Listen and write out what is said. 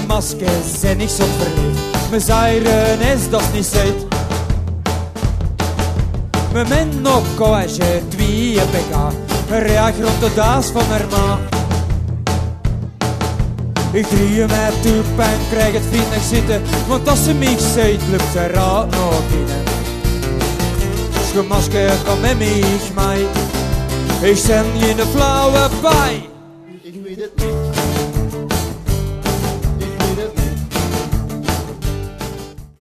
maskers zijn niet zo verliefd. Mijn zeiren is dat niet zit. Mijn men nog college, 2 pk. Reag rond de daas van haar ma. Ik drieën mij toe en krijg het vriendelijk zitten. Want als ze mij ziet, lukt ze raad nog binnen. Schemaske, kom met mij, mij. Ik zend je een flauwe bij. Ik weet het niet.